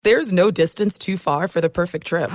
There's no distance too far for the perfect trip.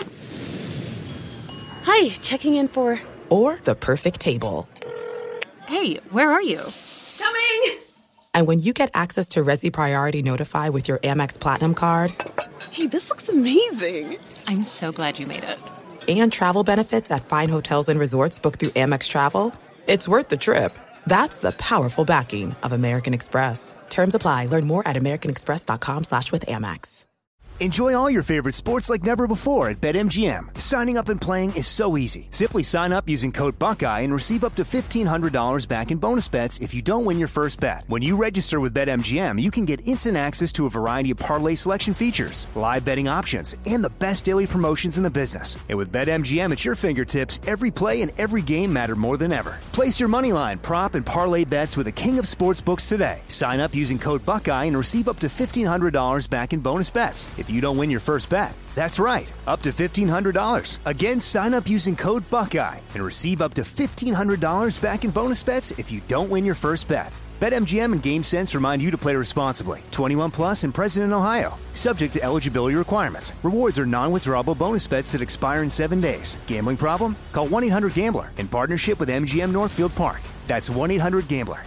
Hi, checking in for... Or the perfect table. Hey, where are you? Coming! And when you get access to Resi Priority Notify with your Amex Platinum card... Hey, this looks amazing. I'm so glad you made it. And travel benefits at fine hotels and resorts booked through Amex Travel, it's worth the trip. That's the powerful backing of American Express. Terms apply. Learn more at americanexpress.com/withAmex. Enjoy all your favorite sports like never before at BetMGM. Signing up and playing is so easy. Simply sign up using code Buckeye and receive up to $1,500 back in bonus bets if you don't win your first bet. When you register with BetMGM, you can get instant access to a variety of parlay selection features, live betting options, and the best daily promotions in the business. And with BetMGM at your fingertips, every play and every game matter more than ever. Place your moneyline, prop, and parlay bets with the king of sportsbooks today. Sign up using code Buckeye and receive up to $1,500 back in bonus bets if you don't win your first bet. That's right, up to $1,500. Again, sign up using code Buckeye and receive up to $1,500 back in bonus bets if you don't win your first bet. BetMGM and GameSense remind you to play responsibly. 21 plus and present in Ohio. Subject to eligibility requirements. Rewards are non-withdrawable bonus bets that expire in 7 days. Gambling problem? Call 1-800-GAMBLER in partnership with MGM Northfield Park. That's 1-800-GAMBLER.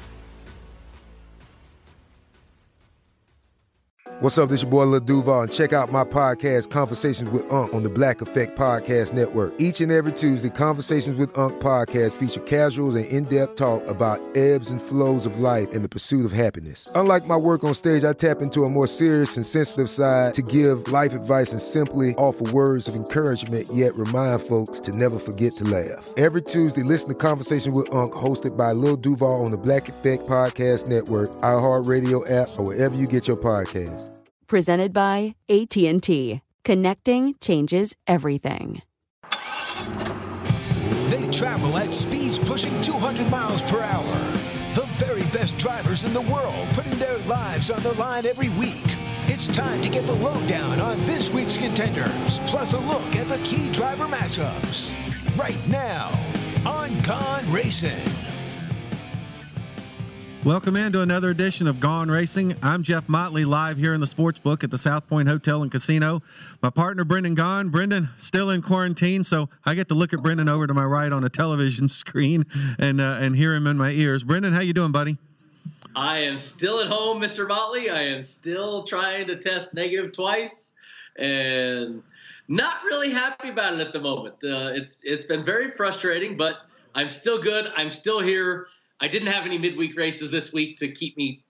What's up, this your boy Lil Duval, and check out my podcast, Conversations with Unc, on the Black Effect Podcast Network. Each and every Tuesday, Conversations with Unc podcast feature casuals and in-depth talk about ebbs and flows of life and the pursuit of happiness. Unlike my work on stage, I tap into a more serious and sensitive side to give life advice and simply offer words of encouragement, yet remind folks to never forget to laugh. Every Tuesday, listen to Conversations with Unc, hosted by Lil Duval on the Black Effect Podcast Network, iHeartRadio app, or wherever you get your podcasts. Presented by AT&T. Connecting changes everything. They travel at speeds pushing 200 miles per hour. The very best drivers in the world putting their lives on the line every week. It's time to get the lowdown on this week's contenders, plus a look at the key driver matchups. Right now on Gone Racing. Welcome into another edition of Gone Racing. I'm Jeff Motley, live here in the sports book at the South Point Hotel and Casino. My partner, Brendan Gaughan. Brendan, still in quarantine, so I get to look at Brendan over to my right on a television screen and hear him in my ears. Brendan, how you doing, buddy? I am still at home, Mr. Motley. I am still trying to test negative twice, and not really happy about it at the moment. It's been very frustrating, but I'm still good. I'm still here. I didn't have any midweek races this week to keep me,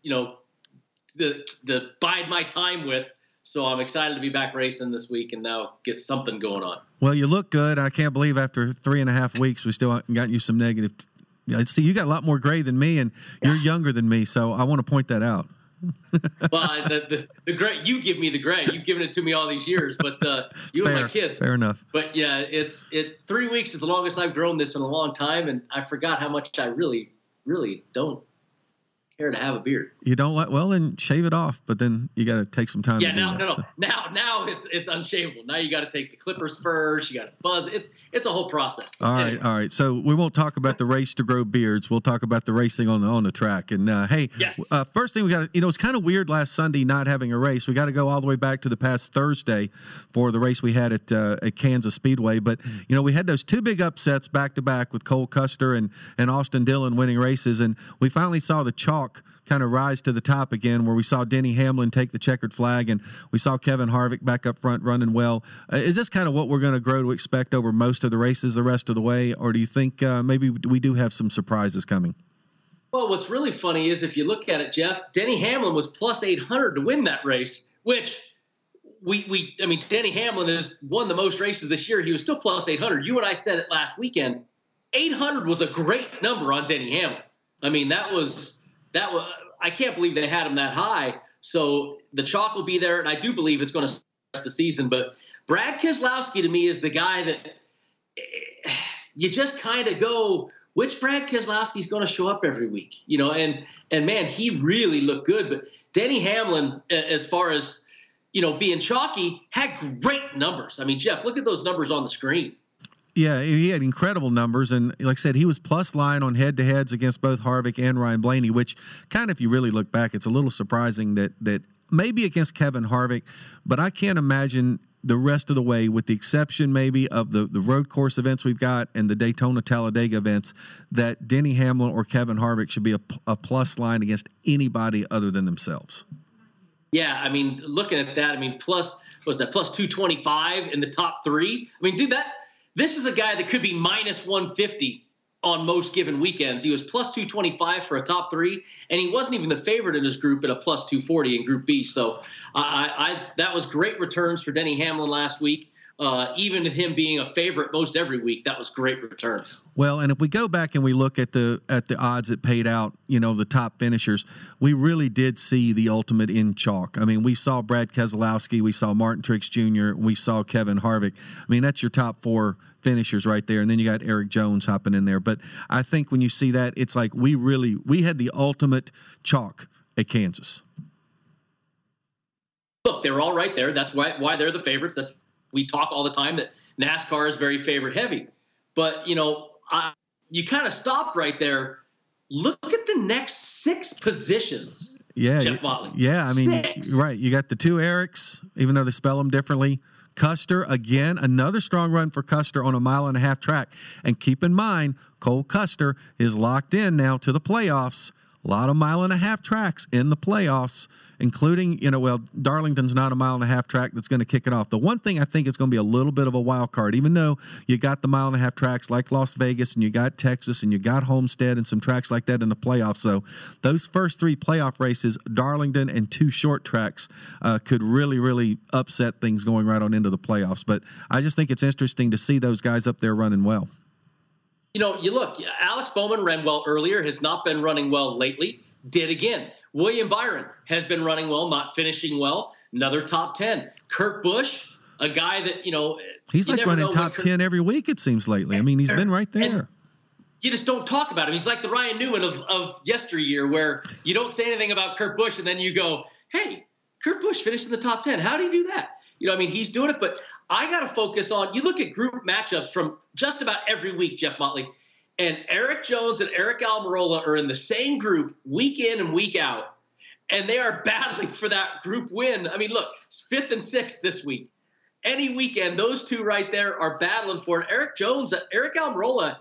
to bide my time with. So I'm excited to be back racing this week and now get something going on. Well, you look good. I can't believe after 3.5 weeks, we still haven't gotten you some negative. See, you got a lot more gray than me, and you're younger than me. So I want to point that out. Well, the gray, you give me the gray. You've given it to me all these years, but you fair, and my kids. Fair enough. But yeah, 3 weeks is the longest I've grown this in a long time, and I forgot how much I really don't care to have a beard. You don't like, well, then shave it off, but then you got to take some time. Yeah, to do that, so. Now it's unshaveable. Now you got to take the clippers first. You got to buzz. It's a whole process. All right. So we won't talk about the race to grow beards. We'll talk about the racing on the track. And hey, yes. First thing we got, it's kind of weird last Sunday not having a race. We got to go all the way back to the past Thursday for the race we had at Kansas Speedway. But we had those two big upsets back to back with Cole Custer and Austin Dillon winning races, and we finally saw the chalk kind of rise to the top again, where we saw Denny Hamlin take the checkered flag, and we saw Kevin Harvick back up front running well. Is this kind of what we're going to grow to expect over most of the races the rest of the way, or do you think maybe we do have some surprises coming? Well, what's really funny is if you look at it, Jeff, Denny Hamlin was plus 800 to win that race, which Denny Hamlin has won the most races this year. He was still plus 800. You and I said it last weekend. 800 was a great number on Denny Hamlin. I mean, that was I can't believe they had him that high. So the chalk will be there, and I do believe it's going to start the season. But Brad Keselowski, to me, is the guy that you just kind of go, which Brad Keselowski is going to show up every week? And man, he really looked good. But Denny Hamlin, as far as, being chalky, had great numbers. I mean, Jeff, look at those numbers on the screen. Yeah, he had incredible numbers, and like I said, he was plus line on head-to-heads against both Harvick and Ryan Blaney, which kind of, if you really look back, it's a little surprising that maybe against Kevin Harvick, but I can't imagine the rest of the way, with the exception maybe of the road course events we've got and the Daytona Talladega events, that Denny Hamlin or Kevin Harvick should be a plus line against anybody other than themselves. Yeah, I mean, looking at that, I mean, plus 225 in the top three? I mean, dude, this is a guy that could be minus 150 on most given weekends. He was plus 225 for a top three, and he wasn't even the favorite in his group at a plus 240 in Group B. So that was great returns for Denny Hamlin last week. Even him being a favorite most every week, that was great returns. Well, and if we go back and we look at the odds that paid out, the top finishers, we really did see the ultimate in chalk. I mean, we saw Brad Keselowski, we saw Martin Truex Jr., we saw Kevin Harvick. I mean, that's your top four finishers right there, and then you got Eric Jones hopping in there. But I think when you see that, it's like we had the ultimate chalk at Kansas. Look, they're all right there. That's why they're the favorites. We talk all the time that NASCAR is very favorite heavy. But, you kind of stopped right there. Look at the next six positions, Jeff Motley. Yeah, I mean, six. Right. You got the two Erics, even though they spell them differently. Custer, again, another strong run for Custer on a 1.5 mile track. And keep in mind, Cole Custer is locked in now to the playoffs. A lot of 1.5 mile tracks in the playoffs, including, Darlington's not a 1.5 mile track that's going to kick it off. The one thing I think is going to be a little bit of a wild card, even though you got the 1.5 mile tracks like Las Vegas and you got Texas and you got Homestead and some tracks like that in the playoffs. So those first three playoff races, Darlington and two short tracks, could really, really upset things going right on into the playoffs. But I just think it's interesting to see those guys up there running well. You look, Alex Bowman ran well earlier, has not been running well lately, did again. William Byron has been running well, not finishing well. Another top 10. Kurt Busch, a guy that, he's like running top 10 every week, it seems, lately. I mean, he's been right there. You just don't talk about him. He's like the Ryan Newman of yesteryear, where you don't say anything about Kurt Busch, and then you go, hey, Kurt Busch finished in the top 10. How did he do that? He's doing it, but I got to focus on, you look at group matchups from just about every week, Jeff Motley, and Eric Jones and Eric Almirola are in the same group week in and week out, and they are battling for that group win. I mean, look, it's 5th and 6th this week. Any weekend, those two right there are battling for it. Eric Jones, Eric Almirola,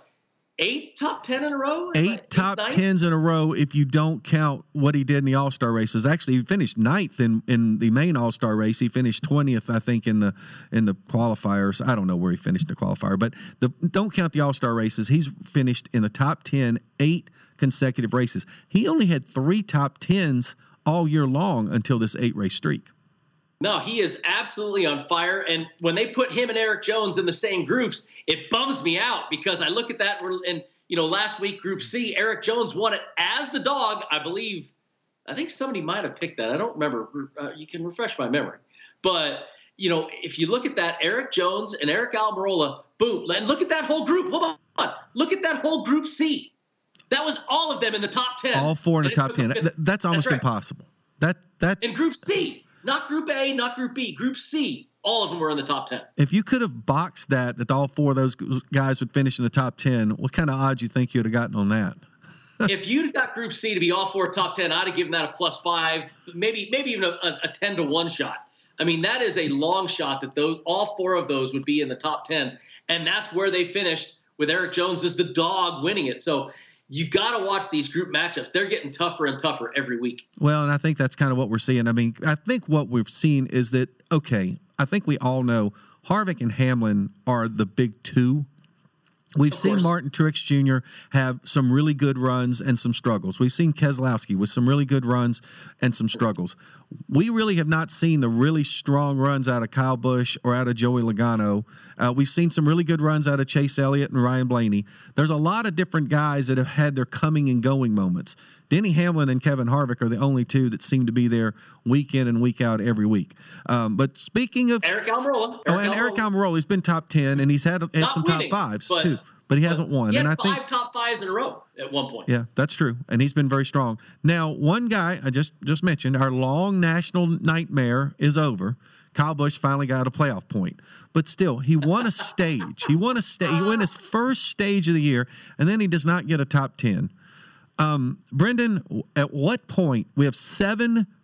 8 top 10 in a row? 8 top 10s in a row if you don't count what he did in the All-Star races. Actually, he finished 9th in the main All-Star race. He finished 20th, I think, in the qualifiers. I don't know where he finished in the qualifier, but don't count the All-Star races. He's finished in the top 10 8 consecutive races. He only had 3 top 10s all year long until this 8-race streak. No, he is absolutely on fire. And when they put him and Eric Jones in the same groups, it bums me out because I look at that and, last week, Group C, Eric Jones won it as the dog, I believe. I think somebody might have picked that. I don't remember. You can refresh my memory. But, if you look at that, Eric Jones and Eric Almirola, boom. And look at that whole group. Hold on. Look at that whole Group C. That was all of them in the top 10. All 4 in the top 10. That's almost impossible. That in Group C. Not Group A, not Group B. Group C, all of them were in the top 10. If you could have boxed that all 4 of those guys would finish in the top 10, what kind of odds you think you'd have gotten on that? If you'd got Group C to be all 4 top 10, I'd have given that a +5, maybe even a 10-1 shot. I mean, that is a long shot that all 4 of those would be in the top 10, and that's where they finished with Eric Jones as the dog winning it. So you got to watch these group matchups. They're getting tougher and tougher every week. Well, and I think that's kind of what we're seeing. I mean, I think what we've seen is that, okay, I think we all know Harvick and Hamlin are the big 2. We've seen Martin Truex Jr. have some really good runs and some struggles. We've seen Keselowski with some really good runs and some struggles. We really have not seen the really strong runs out of Kyle Busch or out of Joey Logano. We've seen some really good runs out of Chase Elliott and Ryan Blaney. There's a lot of different guys that have had their coming and going moments. Denny Hamlin and Kevin Harvick are the only 2 that seem to be there week in and week out every week. But speaking of Eric Almirola. Eric Almirola, he's been top 10, and he's had some winning, top 5s too. But he hasn't won. He had and I 5 top 5s in a row at one point. Yeah, that's true. And he's been very strong. Now, one guy I just mentioned, our long national nightmare is over. Kyle Busch finally got a playoff point. But still, he won a stage. He won his first stage of the year, and then he does not get a top 10. Brendan, at what point, we have 7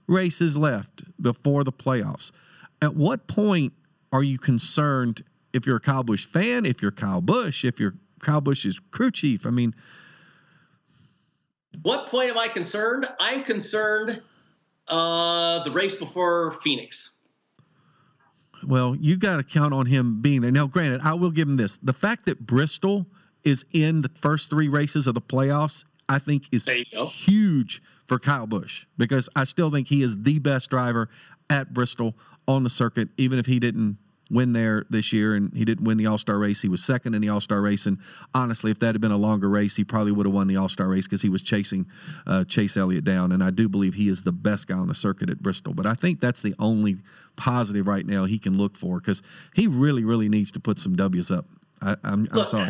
races left before the playoffs. At what point are you concerned if you're a Kyle Busch fan, if you're Kyle Busch, if you're Kyle Busch's crew chief? I mean, what point am I concerned? I'm concerned the race before Phoenix. Well, you got to count on him being there. Now, granted, I will give him this. The fact that Bristol is in the first 3 races of the playoffs, I think is huge for Kyle Busch, because I still think he is the best driver at Bristol on the circuit, even if he didn't win there this year and he didn't win the All-Star race. He was second in the All-Star race, and honestly, if that had been a longer race, he probably would have won the All-Star race because he was chasing Chase Elliott down, and I do believe he is the best guy on the circuit at Bristol. But I think that's the only positive right now he can look for, because he really, really needs to put some W's up. I'm sorry.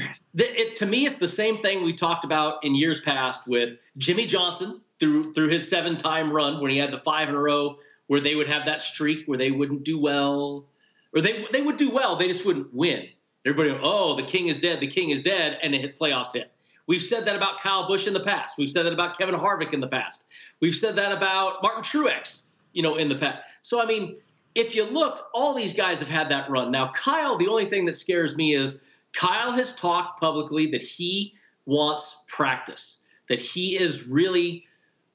To me, it's the same thing we talked about in years past with Jimmy Johnson through his 7-time run when he had the 5 in a row where they would have that streak where they wouldn't do well. Or they would do well, they just wouldn't win. Everybody would, oh, the king is dead, and the playoffs hit. We've said that about Kyle Busch in the past. We've said that about Kevin Harvick in the past. We've said that about Martin Truex, in the past. So, I mean, if you look, all these guys have had that run. Now, Kyle, the only thing that scares me is Kyle has talked publicly that he wants practice, that he is really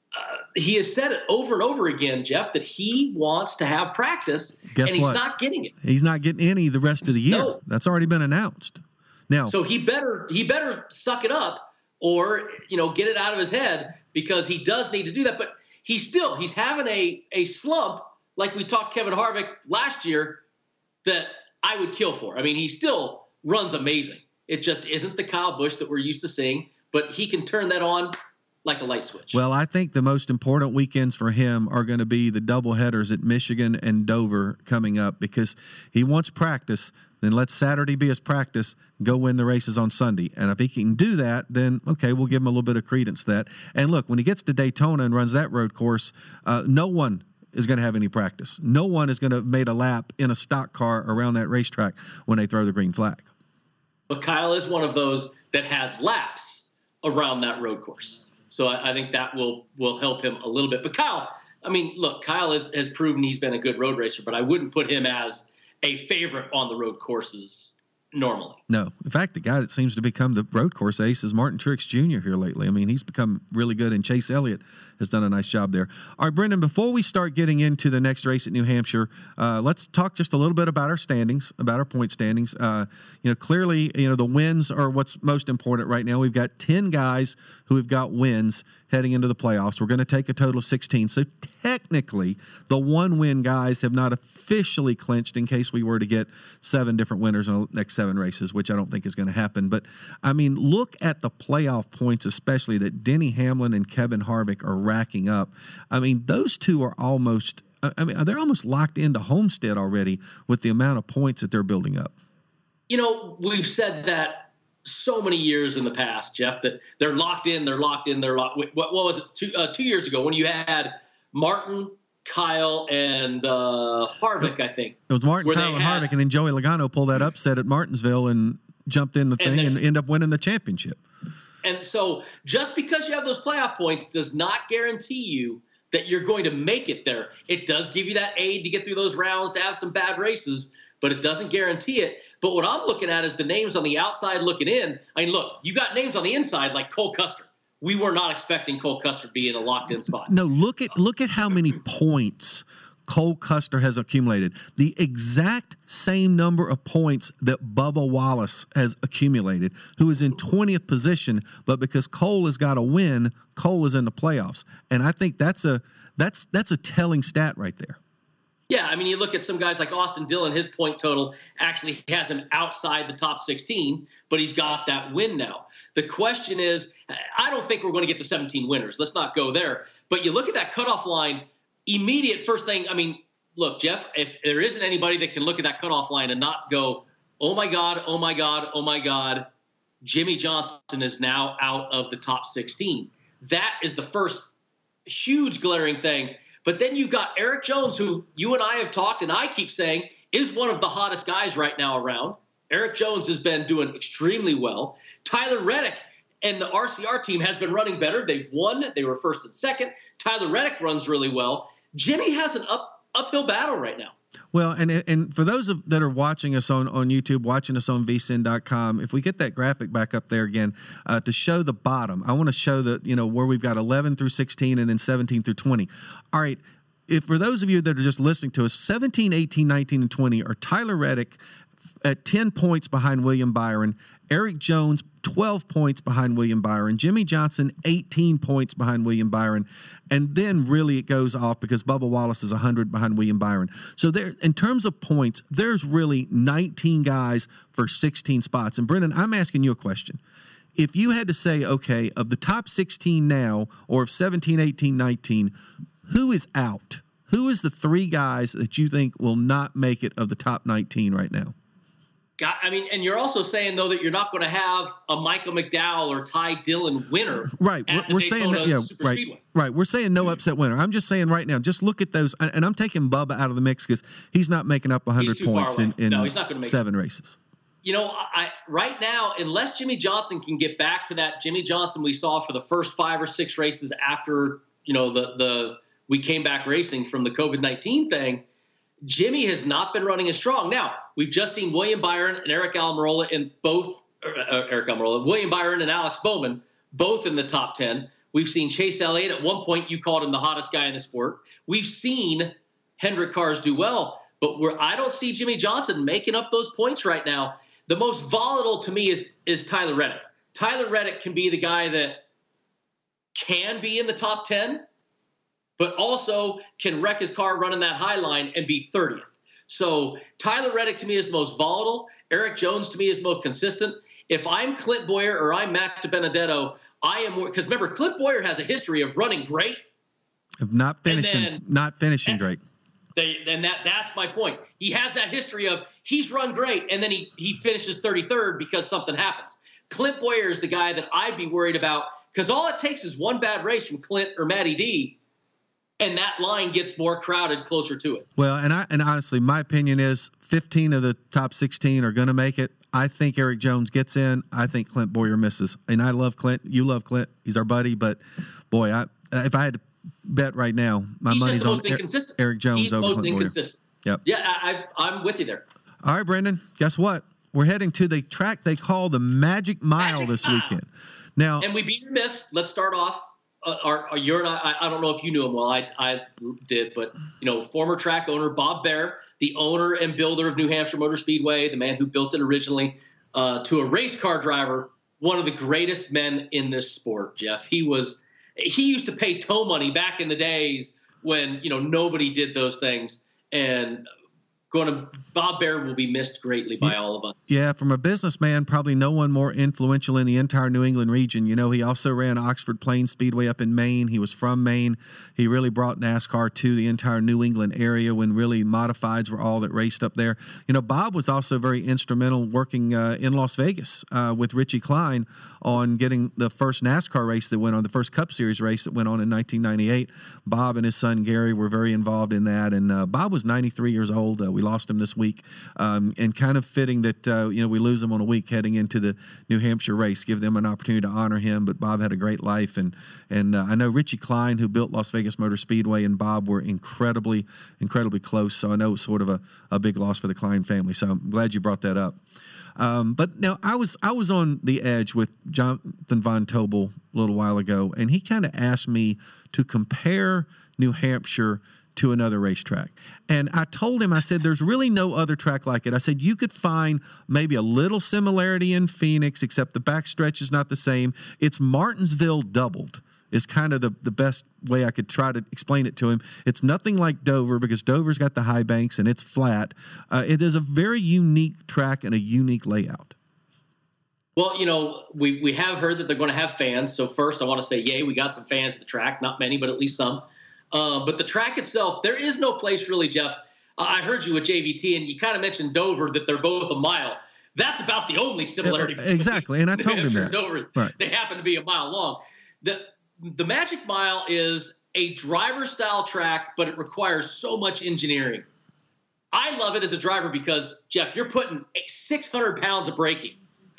he has said it over and over again, Jeff, that he wants to have practice, and he's not getting it. He's not getting any the rest of the year. No. That's already been announced. Now, so he better suck it up, or get it out of his head, because he does need to do that. But he's having a slump like we talked Kevin Harvick last year that I would kill for. I mean, he still runs amazing. It just isn't the Kyle Busch that we're used to seeing, but he can turn that on like a light switch. Well, I think the most important weekends for him are going to be the doubleheaders at Michigan and Dover coming up, because he wants practice. Then let Saturday be his practice, go win the races on Sunday. And if he can do that, then, okay, we'll give him a little bit of credence to that. And look, when he gets to Daytona and runs that road course, no one is going to have any practice. No one is going to have made a lap in a stock car around that racetrack when they throw the green flag. But Kyle is one of those that has laps around that road course. So I think that will help him a little bit. But Kyle, I mean, look, Kyle has proven he's been a good road racer, but I wouldn't put him as a favorite on the road courses normally. No. In fact, the guy that seems to become the road course ace is Martin Truex Jr. here lately. I mean, he's become really good, and Chase Elliott has done a nice job there. All right, Brendan, before we start getting into the next race at New Hampshire, let's talk just a little bit about our standings, about our point standings. Clearly, the wins are what's most important right now. We've got 10 guys who have got wins heading into the playoffs. We're going to take a total of 16. So technically, the 1-win guys have not officially clinched in case we were to get 7 different winners in the next 7 races, which I don't think is going to happen. But, I mean, look at the playoff points, especially that Denny Hamlin and Kevin Harvick are racking up. I mean, those two are almost – they're almost locked into Homestead already with the amount of points that they're building up. We've said that so many years in the past, Jeff, that they're locked in. What was it? 2 years ago when you had Martin, Kyle, and Harvick, I think. It was Martin, Kyle, and Harvick, and then Joey Logano pulled that upset at Martinsville and jumped in the thing and ended up winning the championship. And so just because you have those playoff points does not guarantee you that you're going to make it there. It does give you that aid to get through those rounds, to have some bad races, but it doesn't guarantee it. But what I'm looking at is the names on the outside looking in. I mean, look, you got names on the inside like Cole Custer. We were not expecting Cole Custer to be in a locked-in spot. No, look at how many points Cole Custer has accumulated. The exact same number of points that Bubba Wallace has accumulated, who is in 20th position, but because Cole has got a win, Cole is in the playoffs. And I think that's a telling stat right there. Yeah, I mean, you look at some guys like Austin Dillon, his point total actually has him outside the top 16, but he's got that win now. The question is, I don't think we're going to get to 17 winners. Let's not go there. But you look at that cutoff line, immediate first thing, I mean, look, Jeff, if there isn't anybody that can look at that cutoff line and not go, oh, my God, oh, my God, oh, my God, Jimmy Johnson is now out of the top 16. That is the first huge glaring thing. But then you've got Eric Jones, who you and I have talked, and I keep saying is one of the hottest guys right now around. Eric Jones has been doing extremely well. Tyler Reddick, And the RCR team has been running better. They've won. They were first and second. Tyler Reddick runs really well. Jimmy has an uphill battle right now. Well, and for those that are watching us on YouTube, watching us on vsin.com, if we get that graphic back up there again to show the bottom, I want to show where we've got 11 through 16 and then 17 through 20. All right. If for those of you that are just listening to us, 17, 18, 19, and 20 are Tyler Reddick at 10 points behind William Byron, Eric Jones 12 points behind William Byron, Jimmy Johnson 18 points behind William Byron, and then really it goes off because Bubba Wallace is 100 behind William Byron. So there, in terms of points, there's really 19 guys for 16 spots. And Brendan, I'm asking you a question. If you had to say, okay, of the top 16 now, or of 17, 18, 19, who is out? Who is the 3 guys that you think will not make it of the top 19 right now? I mean, and you're also saying, though, that you're not going to have a Michael McDowell or Ty Dillon winner. Right. We're saying that, yeah, right. Speedway. Right. We're saying no upset winner. I'm just saying right now, just look at those. And I'm taking Bubba out of the mix because he's not making up 100 points in he's not gonna make 7 races. You know, right now, unless Jimmy Johnson can get back to that Jimmy Johnson we saw for the first 5 or 6 races after, we came back racing from the COVID-19 thing, Jimmy has not been running as strong. Now, we've just seen William Byron and William Byron and Alex Bowman, both in the top 10. We've seen Chase Elliott. At one point, you called him the hottest guy in the sport. We've seen Hendrick cars do well, but I don't see Jimmy Johnson making up those points right now. The most volatile to me is Tyler Reddick. Tyler Reddick can be the guy that can be in the top 10, but also can wreck his car running that high line and be 30th. So Tyler Reddick to me is the most volatile. Eric Jones to me is most consistent. If I'm Clint Bowyer or I'm Matt DiBenedetto, I am more, because remember, Clint Bowyer has a history of running great. Of not finishing great. And that's my point. He has that history of he's run great, and then he finishes 33rd because something happens. Clint Bowyer is the guy that I'd be worried about, because all it takes is one bad race from Clint or Matty D, and that line gets more crowded closer to it. Well, and honestly, my opinion is 15 of the top 16 are going to make it. I think Eric Jones gets in. I think Clint Bowyer misses. And I love Clint. You love Clint. He's our buddy. But, boy, if I had to bet right now, my money's on Eric Jones He's over most Clint inconsistent. Bowyer. Yep. Yeah, I'm with you there. All right, Brendan, guess what? We're heading to the track they call the Magic Mile this weekend. Now, and we beat or miss. Let's start off. You're and I don't know if you knew him well. I did, but former track owner Bob Bear, the owner and builder of New Hampshire Motor Speedway, the man who built it originally, to a race car driver, one of the greatest men in this sport. Jeff, he used to pay tow money back in the days when nobody did those things, and Bob Bear will be missed greatly by all of us. Yeah, from a businessman, probably no one more influential in the entire New England region. He also ran Oxford Plains Speedway up in Maine. He was from Maine. He really brought NASCAR to the entire New England area when really modifieds were all that raced up there. Bob was also very instrumental working in Las Vegas with Richie Klein on getting the first NASCAR race that went on, the first Cup Series race that went on in 1998. Bob and his son Gary were very involved in that, and Bob was 93 years old. We lost him this week, and kind of fitting that we lose him on a week heading into the New Hampshire race. Give them an opportunity to honor him. But Bob had a great life, and I know Richie Klein, who built Las Vegas Motor Speedway, and Bob were incredibly close. So I know it's sort of a big loss for the Klein family. So I'm glad you brought that up. But now I was on the edge with Jonathan Von Tobel a little while ago, and he kind of asked me to compare New Hampshire to another racetrack. And I told him, I said, there's really no other track like it. I said, you could find maybe a little similarity in Phoenix, except the backstretch is not the same. It's Martinsville doubled is kind of the best way I could try to explain it to him. It's nothing like Dover, because Dover's got the high banks and it's flat. It is a very unique track and a unique layout. Well, we have heard that they're going to have fans. So first I want to say, yay, we got some fans at the track. Not many, but at least some. But the track itself, there is no place really, Jeff. I heard you with JVT, and you kind of mentioned Dover, that they're both a mile. That's about the only similarity. Exactly, and I told him that. Dover, right. They happen to be a mile long. The Magic Mile is a driver-style track, but it requires so much engineering. I love it as a driver because, Jeff, you're putting 600 pounds of braking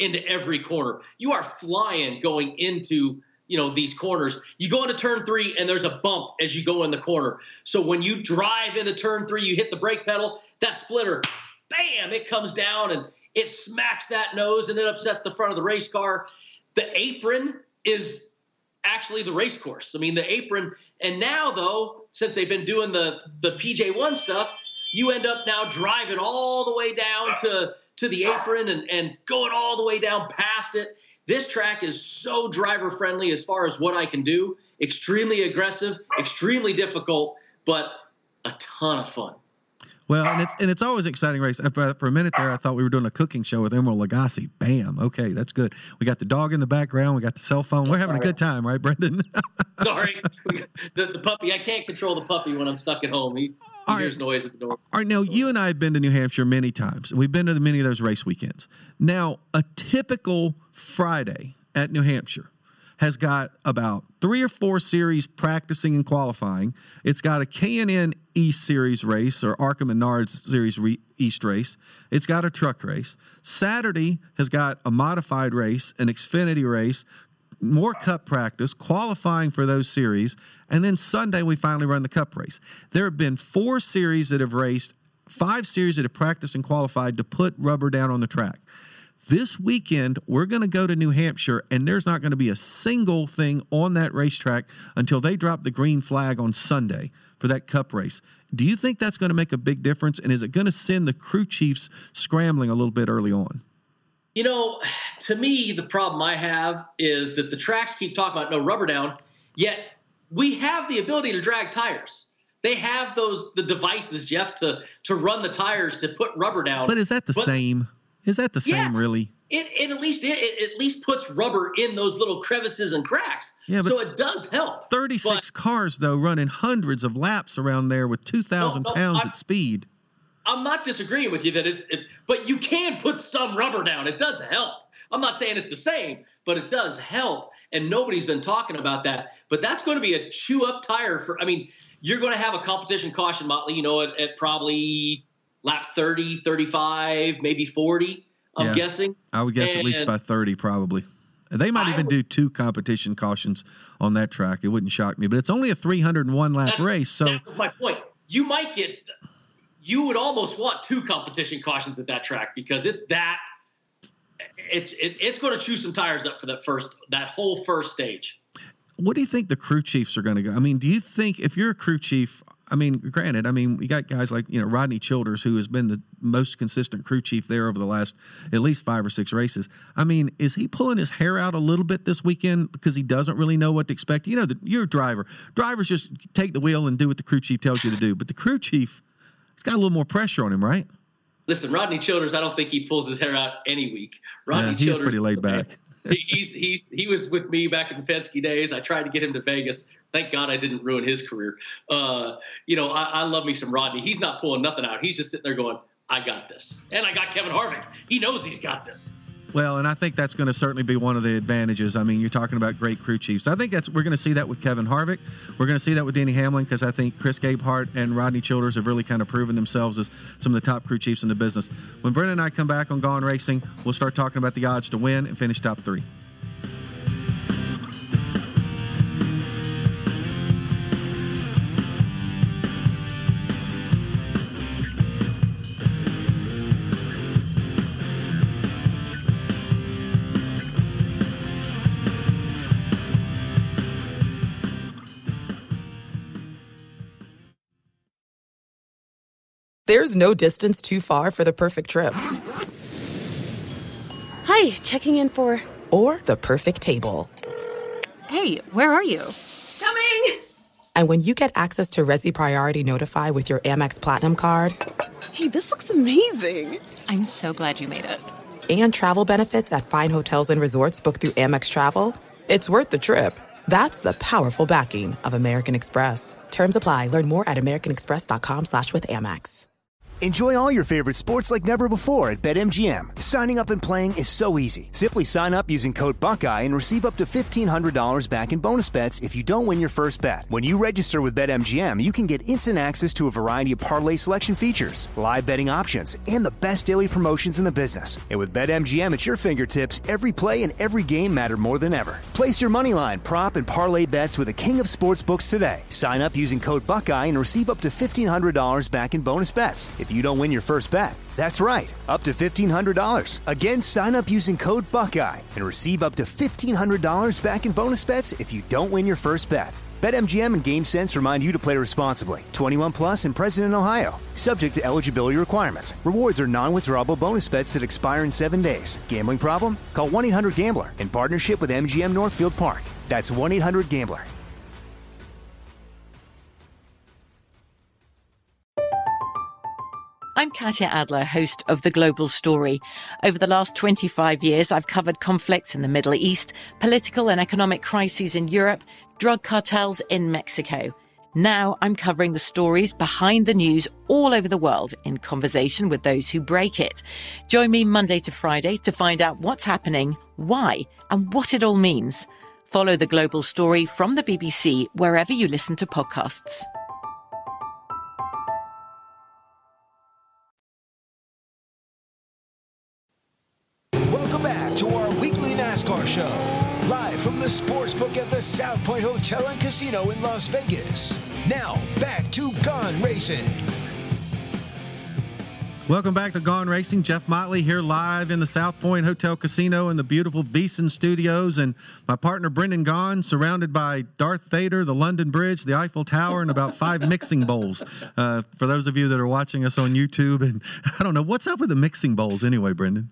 into every corner. You are flying going into, these corners. You go into turn 3 and there's a bump as you go in the corner. So when you drive into turn 3, you hit the brake pedal, that splitter, bam, it comes down and it smacks that nose and it upsets the front of the race car. The apron is actually the race course. I mean, the apron. And now, though, since they've been doing the PJ1 stuff, you end up now driving all the way down to the apron and going all the way down past it. This track is so driver-friendly as far as what I can do. Extremely aggressive, extremely difficult, but a ton of fun. Well, and it's always an exciting race. For a minute there, I thought we were doing a cooking show with Emeril Lagasse. Bam. Okay, that's good. We got the dog in the background. We got the cell phone. We're having a good time, right, Brendan? Sorry. The puppy. I can't control the puppy when I'm stuck at home. He hears noise at the door. All right, now, you and I have been to New Hampshire many times. We've been to many of those race weekends. Now, a typical Friday at New Hampshire has got about 3 or 4 series practicing and qualifying. It's got a K&N East Series race or Arkham and Nards Series East race. It's got a truck race. Saturday has got a modified race, an Xfinity race, more cup practice, qualifying for those series, and then Sunday we finally run the cup race. There have been 4 series that have raced, 5 series that have practiced and qualified to put rubber down on the track. This weekend, we're going to go to New Hampshire, and there's not going to be a single thing on that racetrack until they drop the green flag on Sunday for that cup race. Do you think that's going to make a big difference, and is it going to send the crew chiefs scrambling a little bit early on? To me, the problem I have is that the tracks keep talking about no rubber down, yet we have the ability to drag tires. They have the devices, Jeff, to run the tires to put rubber down. But is that the same? Is that the same, really? It at least puts rubber in those little crevices and cracks. Yeah, so it does help. 36 cars, though, running hundreds of laps around there with 2,000 pounds at speed. I'm not disagreeing with you but you can put some rubber down. It does help. I'm not saying it's the same, but it does help. And nobody's been talking about that. But that's going to be a chew-up tire you're going to have a competition caution, Motley, at probably lap 30, 35, maybe 40, I'm guessing. I would guess at least by 30 probably. They might even do 2 competition cautions on that track. It wouldn't shock me. But it's only a 301-lap race. So that was my point. You would almost want 2 competition cautions at that track because it's going to chew some tires up for that whole first stage. What do you think the crew chiefs are going to go? I mean, do you think if you're a crew chief, granted, we got guys like, Rodney Childers, who has been the most consistent crew chief there over the last at least 5 or 6 races. Is he pulling his hair out a little bit this weekend because he doesn't really know what to expect? You're a driver. Drivers just take the wheel and do what the crew chief tells you to do. But the crew chief, he's got a little more pressure on him, right? Listen, Rodney Childers, I don't think he pulls his hair out any week. He's pretty laid back. He was with me back in the Penske days. I tried to get him to Vegas. Thank God I didn't ruin his career. I love me some Rodney. He's not pulling nothing out. He's just sitting there going, I got this. And I got Kevin Harvick. He knows he's got this. Well, and I think that's going to certainly be one of the advantages. You're talking about great crew chiefs. I think we're going to see that with Kevin Harvick. We're going to see that with Denny Hamlin because I think Chris Gabehart and Rodney Childers have really kind of proven themselves as some of the top crew chiefs in the business. When Brendan and I come back on Gone Racing, we'll start talking about the odds to win and finish top 3. There's no distance too far for the perfect trip. Hi, checking in for... Or the perfect table. Hey, where are you? Coming! And when you get access to Resi Priority Notify with your Amex Platinum card... Hey, this looks amazing! I'm so glad you made it. And travel benefits at fine hotels and resorts booked through Amex Travel, it's worth the trip. That's the powerful backing of American Express. Terms apply. Learn more at americanexpress.com/withAmex. Enjoy all your favorite sports like never before at BetMGM. Signing up and playing is so easy. Simply sign up using code Buckeye and receive up to $1,500 back in bonus bets if you don't win your first bet. When you register with BetMGM, you can get instant access to a variety of parlay selection features, live betting options, and the best daily promotions in the business. And with BetMGM at your fingertips, every play and every game matter more than ever. Place your moneyline, prop, and parlay bets with the king of sportsbooks today. Sign up using code Buckeye and receive up to $1,500 back in bonus bets if you don't win your first bet. That's right, up to $1,500. Again, sign up using code Buckeye and receive up to $1,500 back in bonus bets if you don't win your first bet. BetMGM and GameSense remind you to play responsibly. 21 plus and present in Ohio. Subject to eligibility requirements. Rewards are non-withdrawable bonus bets that expire in 7 days. Gambling problem? Call 1-800-GAMBLER in partnership with MGM Northfield Park. That's 1-800-GAMBLER. I'm Katya Adler, host of The Global Story. Over the last 25 years, I've covered conflicts in the Middle East, political and economic crises in Europe, drug cartels in Mexico. Now I'm covering the stories behind the news all over the world in conversation with those who break it. Join me Monday to Friday to find out what's happening, why, and what it all means. Follow The Global Story from the BBC wherever you listen to podcasts. Welcome back to our weekly NASCAR show, live from the Sportsbook at the South Point Hotel and Casino in Las Vegas. Now, back to Gone Racing. Welcome back to Gone Racing. Jeff Motley here live in the South Point Hotel Casino in the beautiful Veasan Studios, and my partner Brendan Gaughan, surrounded by Darth Vader, the London Bridge, the Eiffel Tower, and about 5 mixing bowls. For those of you that are watching us on YouTube, and I don't know, what's up with the mixing bowls anyway, Brendan?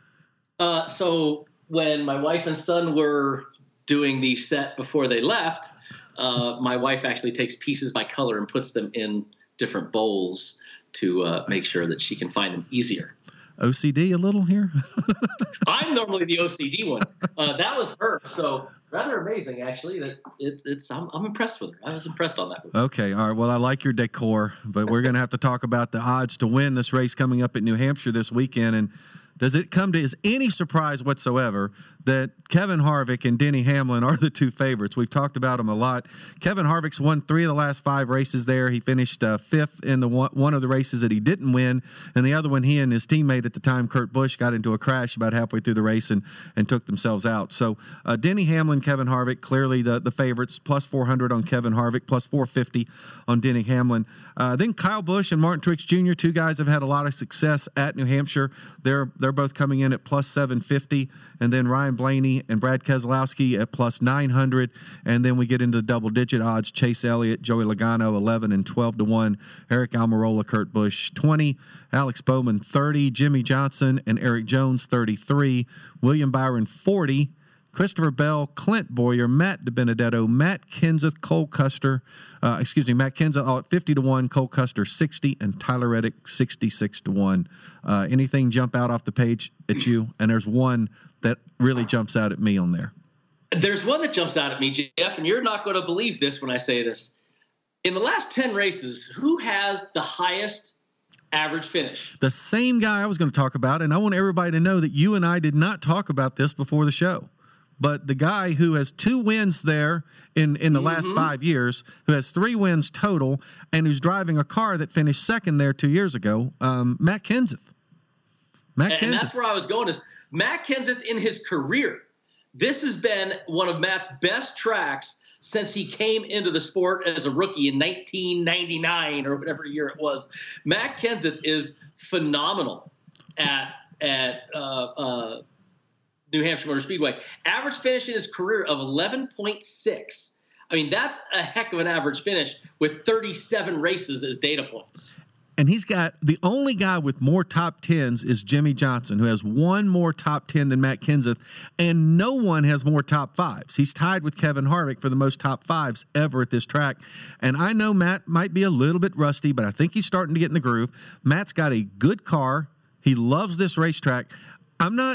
So when my wife and son were doing the set before they left, my wife actually takes pieces by color and puts them in different bowls to make sure that she can find them easier. OCD a little here? I'm normally the OCD one. That was her. So rather amazing, actually. That I'm impressed with her. I was impressed on that one. Okay, all right. Well, I like your decor, but we're going to have to talk about the odds to win this race coming up at New Hampshire this weekend. And does it come to any surprise whatsoever that Kevin Harvick and Denny Hamlin are the two favorites? We've talked about them a lot. Kevin Harvick's won 3 of the last 5 races there. He finished 5th in the one of the races that he didn't win, and the other one he and his teammate at the time, Kurt Busch, got into a crash about halfway through the race and took themselves out. So Denny Hamlin, Kevin Harvick, clearly the favorites, plus 400 on Kevin Harvick, plus 450 on Denny Hamlin. Then Kyle Busch and Martin Truex Jr., two guys have had a lot of success at New Hampshire. They're both coming in at plus 750, and then Ryan Blaney and Brad Keselowski at plus 900, and then we get into double-digit odds. Chase Elliott, Joey Logano, 11 and 12 to 1. Eric Almirola, Kurt Busch, 20. Alex Bowman, 30. Jimmy Johnson and Eric Jones, 33. William Byron, 40. Christopher Bell, Clint Boyer, Matt DiBenedetto, Matt Kenseth, Cole Custer, Matt Kenseth, 50 to 1, Cole Custer, 60, and Tyler Reddick, 66 to 1. Anything jump out off the page at you? And there's one that really jumps out at me on there. There's one that jumps out at me, Jeff, and you're not going to believe this when I say this. In the last 10 races, who has the highest average finish? The same guy I was going to talk about, and I want everybody to know that you and I did not talk about this before the show. But the guy who has 2 wins there in the last 5 years, who has 3 wins total, and who's driving a car that finished second there 2 years ago, Matt Kenseth. And that's where I was going, is Matt Kenseth in his career. This has been one of Matt's best tracks since he came into the sport as a rookie in 1999 or whatever year it was. Matt Kenseth is phenomenal at New Hampshire Motor Speedway. Average finish in his career of 11.6. I mean, that's a heck of an average finish with 37 races as data points. And he's got the only guy with more top 10s is Jimmy Johnson, who has 1 more top 10 than Matt Kenseth, and no one has more top 5s. He's tied with Kevin Harvick for the most top 5s ever at this track. And I know Matt might be a little bit rusty, but I think he's starting to get in the groove. Matt's got a good car. He loves this racetrack.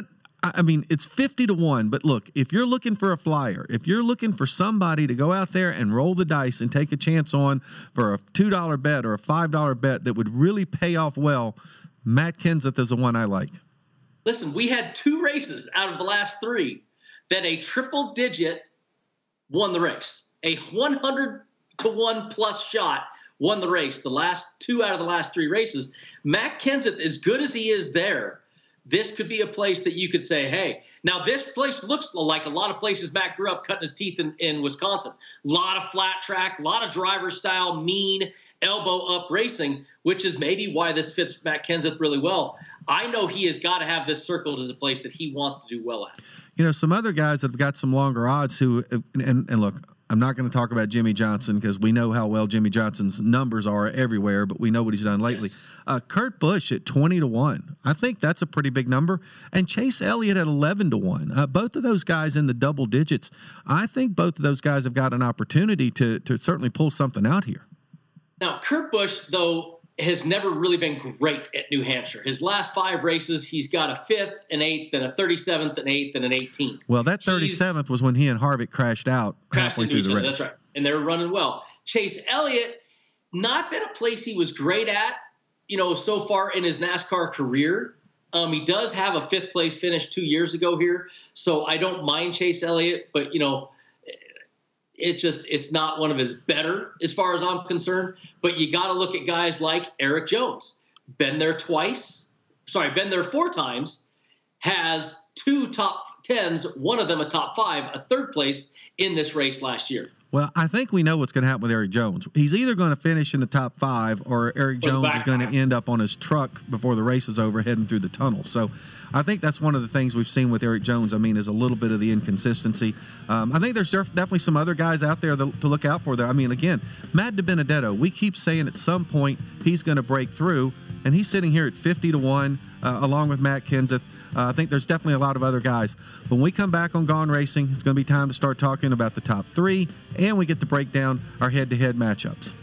I mean, it's 50-1, but look, if you're looking for a flyer, if you're looking for somebody to go out there and roll the dice and take a chance on for a $2 bet or a $5 bet that would really pay off well, Matt Kenseth is the one I like. Listen, we had 2 races out of the last 3 that a triple digit won the race. A 100-1 plus shot won the race. The last 2 out of the last 3 races. Matt Kenseth, as good as he is there, this could be a place that you could say, hey, now this place looks like a lot of places Matt grew up cutting his teeth in Wisconsin. A lot of flat track, a lot of driver style, mean, elbow up racing, which is maybe why this fits Matt Kenseth really well. I know he has got to have this circled as a place that he wants to do well at. You know, some other guys that have got some longer odds who, and look, I'm not going to talk about Jimmy Johnson because we know how well Jimmy Johnson's numbers are everywhere, but we know what he's done lately. Yes. Kurt Busch at 20-1. I think that's a pretty big number. And Chase Elliott at 11-1. Both of those guys in the double digits. I think both of those guys have got an opportunity to certainly pull something out here. Now, Kurt Busch, though, has never really been great at New Hampshire. His last 5 races, he's got a 5th, an 8th, and a 37th, an 8th, and an 18th. Well, that 37th was when he and Harvick crashed out halfway through the race. That's right. And they were running well. Chase Elliott, not been a place he was great at, so far in his NASCAR career. He does have a 5th place finish 2 years ago here. So I don't mind Chase Elliott, but, it's not one of his better as far as I'm concerned. But you got to look at guys like Eric Jones. Been there 4 times, has 2 top 10s, one of them a top 5, a 3rd place in this race last year. Well, I think we know what's going to happen with Eric Jones. He's either going to finish in the top 5 or Eric Jones is going to end up on his truck before the race is over heading through the tunnel. So I think that's one of the things we've seen with Eric Jones, is a little bit of the inconsistency. I think there's definitely some other guys out there to look out for there. Again, Matt DiBenedetto, we keep saying at some point he's going to break through, and he's sitting here at 50-1 along with Matt Kenseth. I think there's definitely a lot of other guys. When we come back on Gone Racing, it's going to be time to start talking about the top 3, and we get to break down our head-to-head matchups.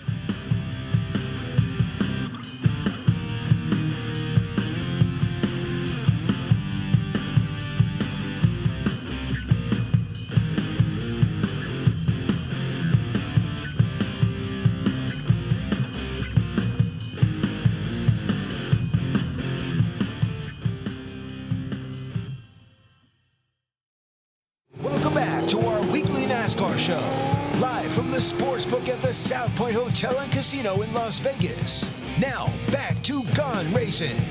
From the Sportsbook at the South Point Hotel and Casino in Las Vegas. Now, back to Gone Racing.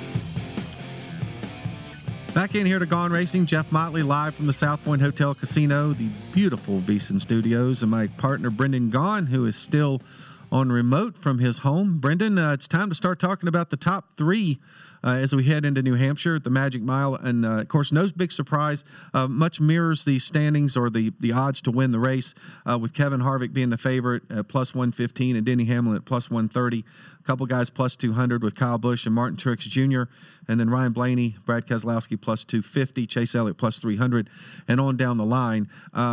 Back in here to Gone Racing, Jeff Motley live from the South Point Hotel Casino, the beautiful Beeson Studios, and my partner Brendan Gaughan, who is still on remote from his home. Brendan, it's time to start talking about the top 3 as we head into New Hampshire at the Magic Mile. And, of course, no big surprise, much mirrors the standings or the odds to win the race, with Kevin Harvick being the favorite at plus 115 and Denny Hamlin at plus 130. A couple guys plus 200 with Kyle Busch and Martin Truex Jr., and then Ryan Blaney, Brad Keselowski plus 250, Chase Elliott plus 300, and on down the line.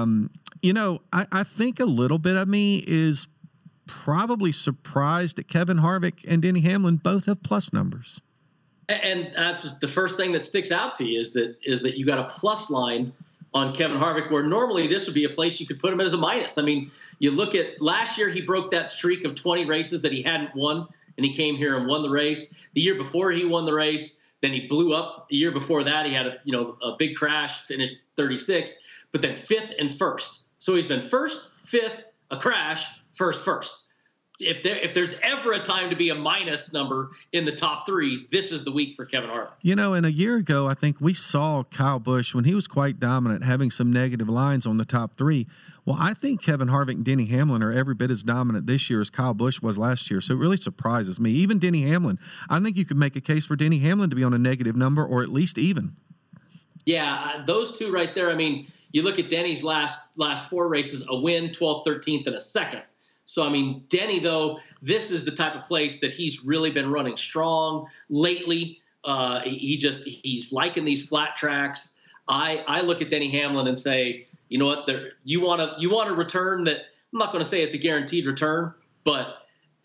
I think a little bit of me is probably surprised that Kevin Harvick and Denny Hamlin both have plus numbers. And that's just the first thing that sticks out to you is that you got a plus line on Kevin Harvick, where normally this would be a place you could put him as a minus. You look at last year, he broke that streak of 20 races that he hadn't won, and he came here and won the race. The year before he won the race, then he blew up. The year before that, he had a big crash, finished 36th, but then 5th and 1st. So he's been 1st, 5th, a crash, 1st. If there's ever a time to be a minus number in the top 3, this is the week for Kevin Harvick. And a year ago, I think we saw Kyle Busch, when he was quite dominant, having some negative lines on the top 3. Well, I think Kevin Harvick and Denny Hamlin are every bit as dominant this year as Kyle Busch was last year. So it really surprises me. Even Denny Hamlin, I think you could make a case for Denny Hamlin to be on a negative number or at least even. Yeah, those two right there. You look at Denny's last 4 races, a win, 12th, 13th, and a 2nd. So, Denny, though, this is the type of place that he's really been running strong lately. He's liking these flat tracks. I look at Denny Hamlin and say, you know what, you want a return that, I'm not going to say it's a guaranteed return, but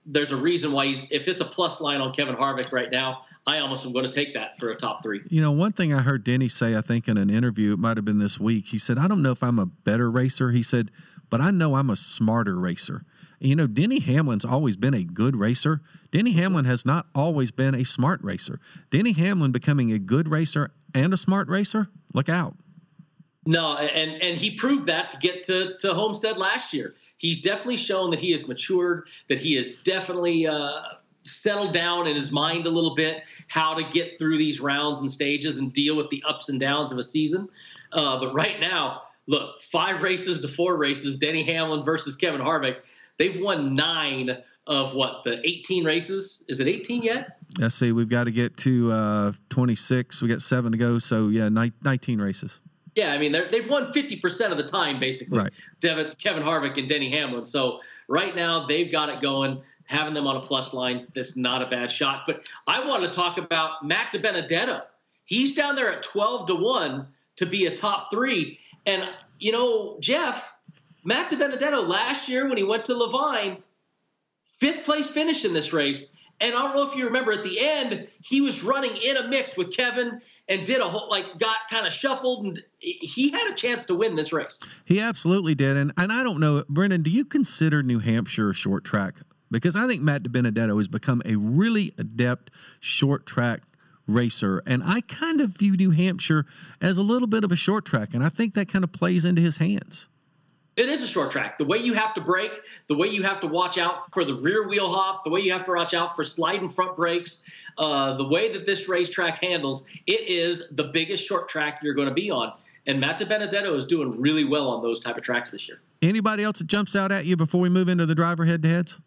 there's a reason why if it's a plus line on Kevin Harvick right now, I almost am going to take that for a top 3. You know, one thing I heard Denny say, I think in an interview, it might have been this week, he said, I don't know if I'm a better racer. He said, but I know I'm a smarter racer. You know, Denny Hamlin's always been a good racer. Denny Hamlin has not always been a smart racer. Denny Hamlin becoming a good racer and a smart racer, look out. No, and he proved that to get to Homestead last year. He's definitely shown that he has matured, that he has definitely settled down in his mind a little bit, how to get through these rounds and stages and deal with the ups and downs of a season. But right now, look, 5 races to 4 races, Denny Hamlin versus Kevin Harvick. They've won 9 of the 18 races. Is it 18 yet? Let's see. We've got to get to 26. We got 7 to go. So, yeah, 19 races. Yeah, I mean, they've won 50% of the time, basically, right. Kevin Harvick and Denny Hamlin. So right now they've got it going. Having them on a plus line, that's not a bad shot. But I want to talk about Matt DiBenedetto. He's down there at 12-1 to be a top 3. And, you know, Jeff, Matt DiBenedetto last year when he went to Levine, 5th place finish in this race. And I don't know if you remember, at the end, he was running in a mix with Kevin and did got kind of shuffled, and he had a chance to win this race. He absolutely did. And I don't know, Brendan, do you consider New Hampshire a short track? Because I think Matt DiBenedetto has become a really adept short track racer. And I kind of view New Hampshire as a little bit of a short track, and I think that kind of plays into his hands. It is a short track. The way you have to brake, the way you have to watch out for the rear wheel hop, the way you have to watch out for sliding front brakes, the way that this racetrack handles, it is the biggest short track you're going to be on. And Matt DiBenedetto is doing really well on those type of tracks this year. Anybody else that jumps out at you before we move into the driver head-to-heads?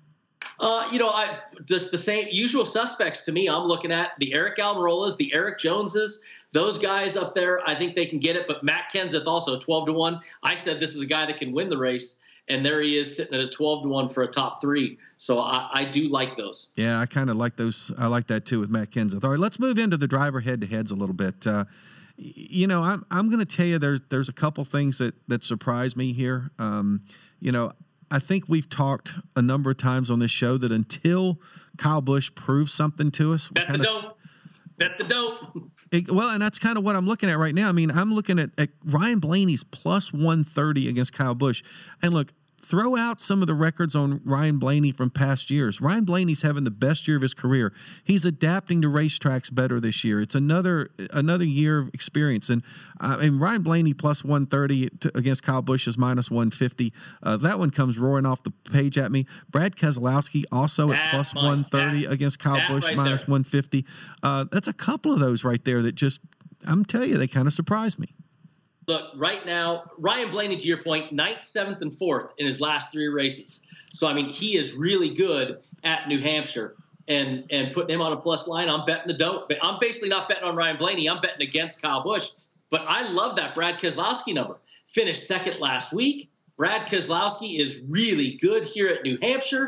Just the same usual suspects to me. I'm looking at the Eric Almirola's, the Eric Joneses. Those guys up there, I think they can get it. But Matt Kenseth also 12-1. I said this is a guy that can win the race, and there he is sitting at a 12-1 for a top 3. So I do like those. Yeah, I kind of like those. I like that too with Matt Kenseth. All right, let's move into the driver head-to-heads a little bit. I'm going to tell you there's a couple things that surprise me here. I think we've talked a number of times on this show that until Kyle Busch proves something to us, Bet the dope. Well, and that's kind of what I'm looking at right now. I mean, I'm looking at Ryan Blaney's plus 130 against Kyle Busch. And look, throw out some of the records on Ryan Blaney from past years. Ryan Blaney's having the best year of his career. He's adapting to racetracks better this year. It's another year of experience. And Ryan Blaney plus 130 against Kyle Busch is minus 150. That one comes roaring off the page at me. Brad Keselowski also at plus 130 against Kyle Busch, right minus 150. That's a couple of those right there that just, I'm telling you, they kind of surprised me. Look, right now, Ryan Blaney, to your point, 9th, 7th, and 4th in his last 3 races. So, I mean, he is really good at New Hampshire. And putting him on a plus line, I'm betting the don't. But I'm basically not betting on Ryan Blaney. I'm betting against Kyle Busch. But I love that Brad Keselowski number. Finished 2nd last week. Brad Keselowski is really good here at New Hampshire.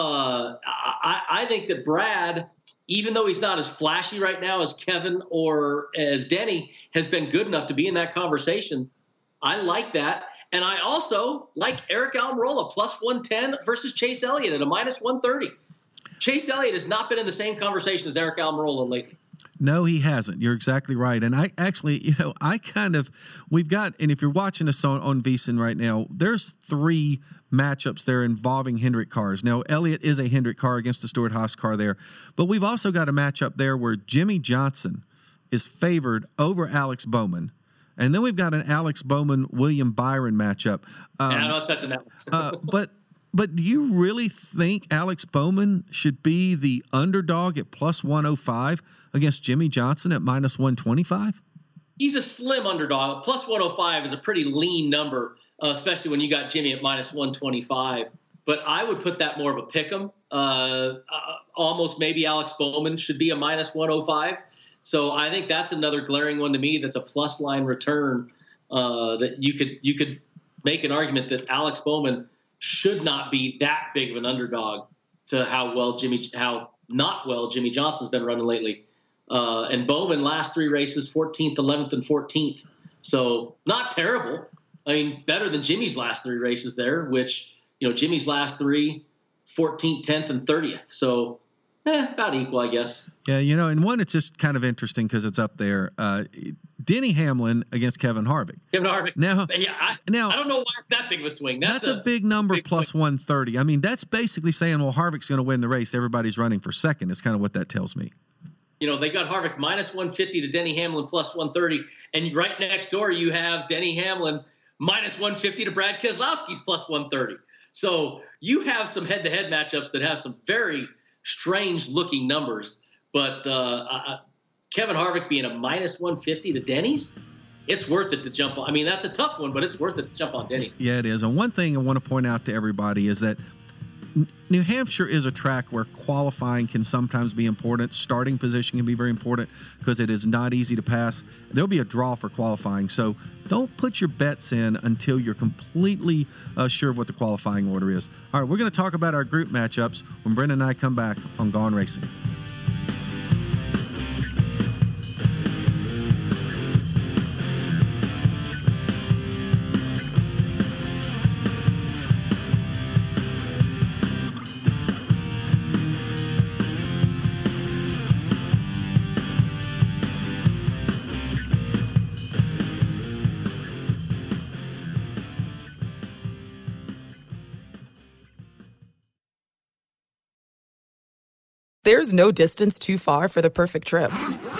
I think that Brad, even though he's not as flashy right now as Kevin or as Denny, has been good enough to be in that conversation. I like that. And I also like Eric Almirola, plus 110 versus Chase Elliott at a minus 130. Chase Elliott has not been in the same conversation as Eric Almirola lately. No, he hasn't. You're exactly right. And I actually, we've got, and if you're watching us on VSiN right now, there's 3 matchups there involving Hendrick cars. Now, Elliott is a Hendrick car against the Stewart-Haas car there, but we've also got a matchup there where Jimmy Johnson is favored over Alex Bowman. And then we've got an Alex Bowman-William Byron matchup. I'm not touching that one. But do you really think Alex Bowman should be the underdog at plus 105 against Jimmy Johnson at minus 125? He's a slim underdog. Plus 105 is a pretty lean number, especially when you got Jimmy at minus 125. But I would put that more of a pick 'em. Almost maybe Alex Bowman should be a minus 105. So I think that's another glaring one to me that's a plus line return that you could make an argument that Alex Bowman should not be that big of an underdog to how not well Jimmy Johnson's been running lately. And Bowman last 3 races, 14th, 11th, and 14th. So not terrible. I mean, better than Jimmy's last 3 races there, which, Jimmy's last 3, 14th, 10th, and 30th. So about equal, I guess. Yeah, and one, it's just kind of interesting because it's up there. Denny Hamlin against Kevin Harvick. Kevin Harvick. Now, I don't know why it's that big of a swing. That's a big number, big plus swing. 130. I mean, that's basically saying, well, Harvick's going to win the race. Everybody's running for second. It's kind of what that tells me. They got Harvick minus 150 to Denny Hamlin plus 130. And right next door, you have Denny Hamlin minus 150 to Brad Keselowski's plus 130. So you have some head-to-head matchups that have some very strange-looking numbers. But Kevin Harvick being a minus 150 to Denny's, it's worth it to jump on. I mean, that's a tough one, but it's worth it to jump on Denny. Yeah, it is. And one thing I want to point out to everybody is that New Hampshire is a track where qualifying can sometimes be important. Starting position can be very important because it is not easy to pass. There'll be a draw for qualifying. So don't put your bets in until you're completely sure of what the qualifying order is. All right, we're going to talk about our group matchups when Brendan and I come back on Gone Racing. There's no distance too far for the perfect trip.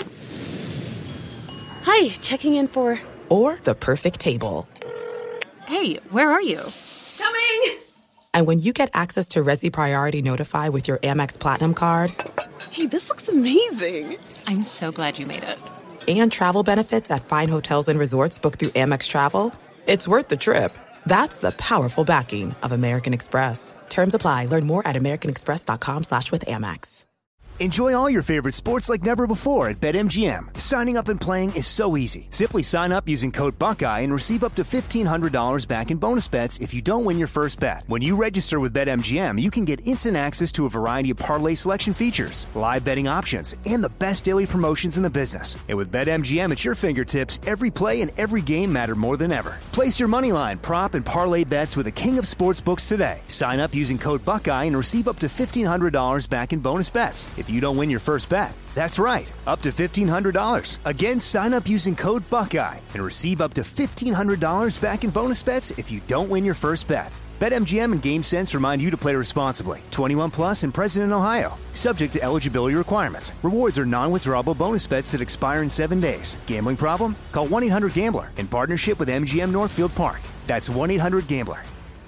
Hi, checking in for... Or the perfect table. Hey, where are you? Coming! And when you get access to Resi Priority Notify with your Amex Platinum card... Hey, this looks amazing! I'm so glad you made it. And travel benefits at fine hotels and resorts booked through Amex Travel, it's worth the trip. That's the powerful backing of American Express. Terms apply. Learn more at americanexpress.com/withAmex. Enjoy all your favorite sports like never before at BetMGM. Signing up and playing is so easy. Simply sign up using code Buckeye and receive up to $1,500 back in bonus bets if you don't win your first bet. When you register with BetMGM, you can get instant access to a variety of parlay selection features, live betting options, and the best daily promotions in the business. And with BetMGM at your fingertips, every play and every game matter more than ever. Place your moneyline, prop, and parlay bets with the king of sportsbooks today. Sign up using code Buckeye and receive up to $1,500 back in bonus bets if you don't win your first bet. That's right, up to $1,500. Again, sign up using code Buckeye and receive up to $1,500 back in bonus bets if you don't win your first bet. BetMGM and GameSense remind you to play responsibly. 21 plus and present in Ohio. Subject to eligibility requirements. Rewards are non-withdrawable bonus bets that expire in 7 days. Gambling problem? Call 1-800-GAMBLER in partnership with MGM Northfield Park. That's 1-800-GAMBLER.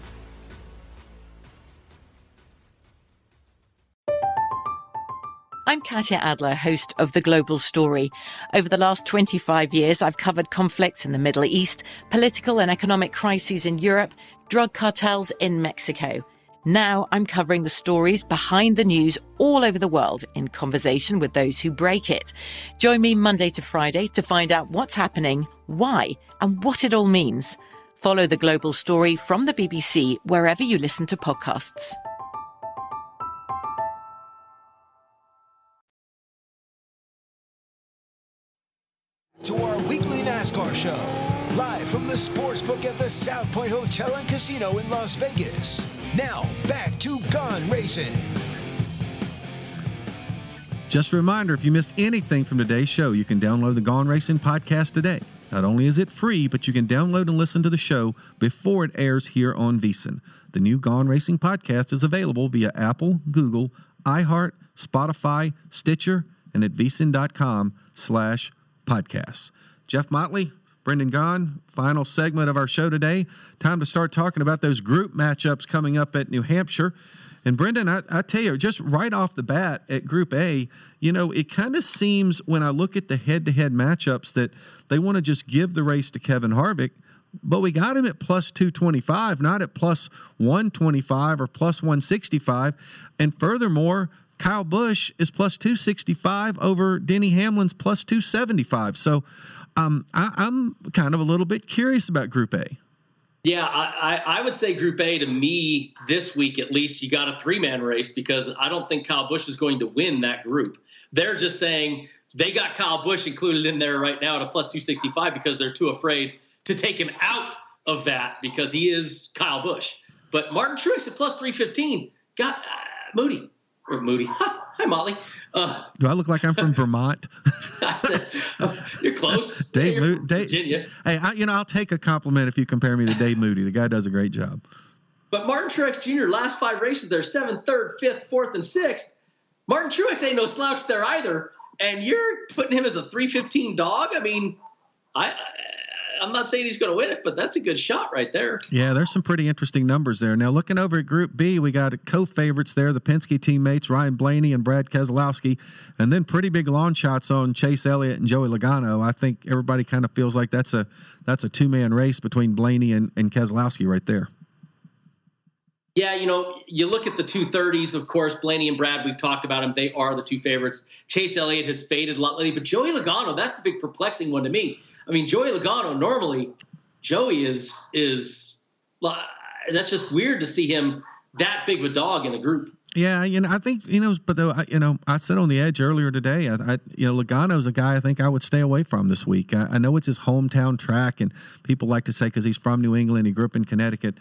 I'm Katya Adler, host of The Global Story. Over the last 25 years, I've covered conflicts in the Middle East, political and economic crises in Europe, drug cartels in Mexico. Now I'm covering the stories behind the news all over the world in conversation with those who break it. Join me Monday to Friday to find out what's happening, why, and what it all means. Follow The Global Story from the BBC wherever you listen to podcasts. To our weekly NASCAR show, live from the Sportsbook at the South Point Hotel and Casino in Las Vegas. Now, back to Gone Racing. Just a reminder, if you missed anything from today's show, you can download the Gone Racing podcast today. Not only is it free, but you can download and listen to the show before it airs here on VSiN. The new Gone Racing podcast is available via Apple, Google, iHeart, Spotify, Stitcher, and at vsin.com/podcasts. Jeff Motley, Brendan Gaughan, final segment of our show today. Time to start talking about those group matchups coming up at New Hampshire. And Brendan, I tell you, just right off the bat at Group A, it kind of seems when I look at the head-to-head matchups that they want to just give the race to Kevin Harvick, but we got him at plus 225, not at plus 125 or plus 165. And furthermore, Kyle Busch is plus 265 over Denny Hamlin's plus 275. So I'm kind of a little bit curious about Group A. Yeah, I would say Group A to me this week at least, you got a three-man race because I don't think Kyle Busch is going to win that group. They're just saying they got Kyle Busch included in there right now at a plus 265 because they're too afraid to take him out of that because he is Kyle Busch. But Martin Truex at plus 315, God, Moody. Hi, Molly. Do I look like I'm from Vermont? I said, you're close. Dave, you're from Virginia. Hey, I'll take a compliment if you compare me to Dave Moody. The guy does a great job. But Martin Truex Jr., last 5 races, they're 7th, 3rd, 5th, 4th, and 6th. Martin Truex ain't no slouch there either. And you're putting him as a 315 dog? I mean, I'm not saying he's going to win it, but that's a good shot right there. Yeah, there's some pretty interesting numbers there. Now, looking over at Group B, we got co-favorites there, the Penske teammates, Ryan Blaney and Brad Keselowski, and then pretty big long shots on Chase Elliott and Joey Logano. I think everybody kind of feels like that's a two-man race between Blaney and Keselowski right there. Yeah, you look at the 230s, of course, Blaney and Brad, we've talked about them. They are the two favorites. Chase Elliott has faded a lot lately, but Joey Logano, that's the big perplexing one to me. I mean, Joey Logano, normally, Joey is that's just weird to see him that big of a dog in a group. Yeah, I think, but though, I said on the edge earlier today, Logano's a guy I think I would stay away from this week. I know it's his hometown track, and people like to say because he's from New England, he grew up in Connecticut.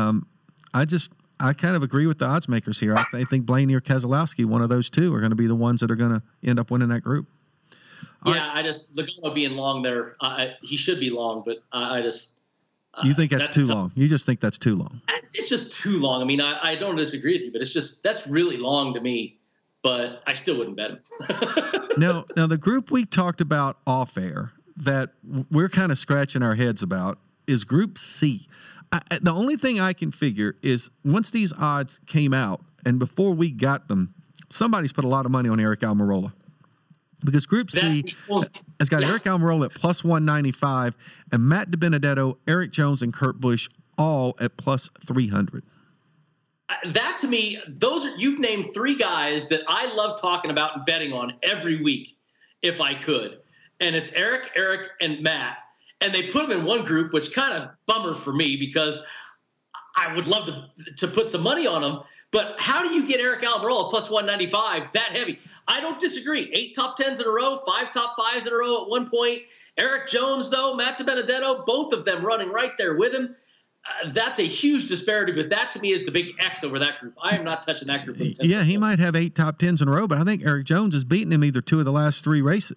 I kind of agree with the odds makers here. I think Blaney or Keselowski, one of those two, are going to be the ones that are going to end up winning that group. Logano being long there, he should be long, but you think that's too long? You just think that's too long? It's just too long. I mean, I don't disagree with you, but that's really long to me, but I still wouldn't bet him. Now, the group we talked about off air that we're kind of scratching our heads about is Group C. The only thing I can figure is once these odds came out and before we got them, somebody's put a lot of money on Eric Almirola. Because Group C has got Eric Almirola at plus 195 and Matt DiBenedetto, Eric Jones, and Kurt Busch all at plus 300. That to me, you've named 3 guys that I love talking about and betting on every week if I could. And it's Eric, and Matt. And they put them in one group, which kind of bummer for me because I would love to put some money on them. But how do you get Eric Almirola plus 195 that heavy? I don't disagree. 8 top 10s in a row, 5 top 5s in a row at one point. Eric Jones, though, Matt DiBenedetto, both of them running right there with him. That's a huge disparity, but that to me is the big X over that group. I am not touching that group. Yeah, he might have 8 top 10s in a row, but I think Eric Jones has beaten him either two of the last 3 races.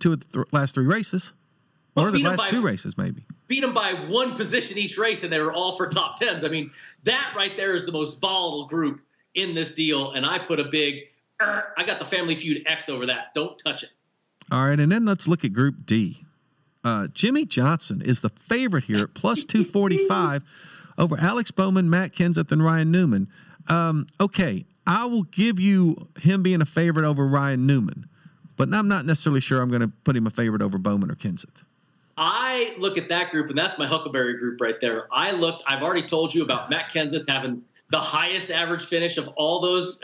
Or the last 2 races, maybe. Beat them by 1 position each race, and they were all for top 10s. I mean, that right there is the most volatile group in this deal, and I put a big I got the Family Feud X over that. Don't touch it. All right, and then let's look at Group D. Jimmy Johnson is the favorite here at plus 245 over Alex Bowman, Matt Kenseth, and Ryan Newman. Okay, I will give you him being a favorite over Ryan Newman, but I'm not necessarily sure I'm going to put him a favorite over Bowman or Kenseth. I look at that group, and that's my Huckleberry group right there. I've already told you about Matt Kenseth having the highest average finish of all those.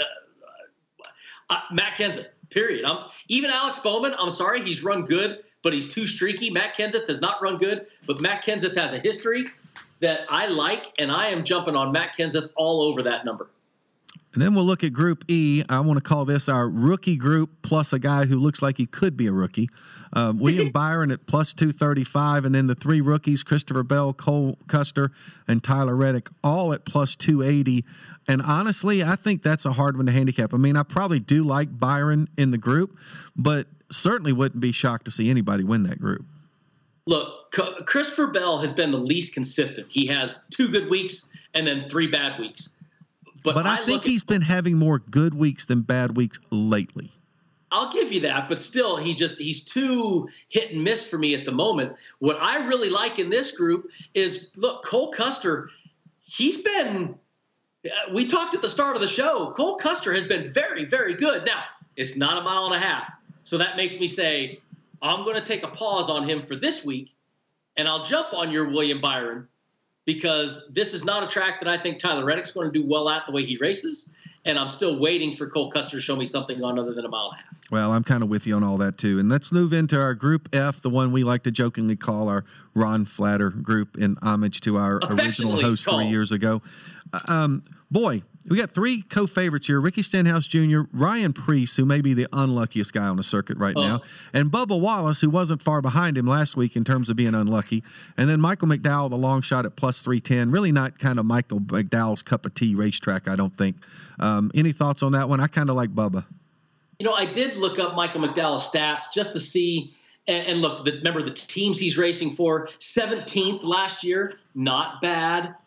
Matt Kenseth, period. Even Alex Bowman, I'm sorry, he's run good, but he's too streaky. Matt Kenseth has not run good, but Matt Kenseth has a history that I like, and I am jumping on Matt Kenseth all over that number. And then we'll look at Group E. I want to call this our rookie group plus a guy who looks like he could be a rookie. William Byron at plus 235, and then the 3 rookies, Christopher Bell, Cole Custer, and Tyler Reddick, all at plus 280. And honestly, I think that's a hard one to handicap. I mean, I probably do like Byron in the group, but certainly wouldn't be shocked to see anybody win that group. Look, Christopher Bell has been the least consistent. He has 2 good weeks and then 3 bad weeks. But I think he's been having more good weeks than bad weeks lately. I'll give you that, but still, he's too hit and miss for me at the moment. What I really like in this group is, look, Cole Custer, he's been – we talked at the start of the show. Cole Custer has been very, very good. Now, it's not a mile and a half, so that makes me say I'm going to take a pause on him for this week, and I'll jump on your William Byron, because this is not a track that I think Tyler Reddick's going to do well at the way he races, and I'm still waiting for Cole Custer to show me something on other than a mile and a half. Well, I'm kind of with you on all that, too. And let's move into our Group F, the one we like to jokingly call our Ron Flatter group in homage to our original host 3 years ago. Boy, We got three co-favorites here: Ricky Stenhouse Jr., Ryan Preece, who may be the unluckiest guy on the circuit right now, and Bubba Wallace, who wasn't far behind him last week in terms of being unlucky, and then Michael McDowell, the long shot at plus 310. Really not kind of Michael McDowell's cup of tea racetrack, I don't think. Any thoughts on that one? I kind of like Bubba. I did look up Michael McDowell's stats just to see, and look, remember the teams he's racing for. 17th last year, not bad.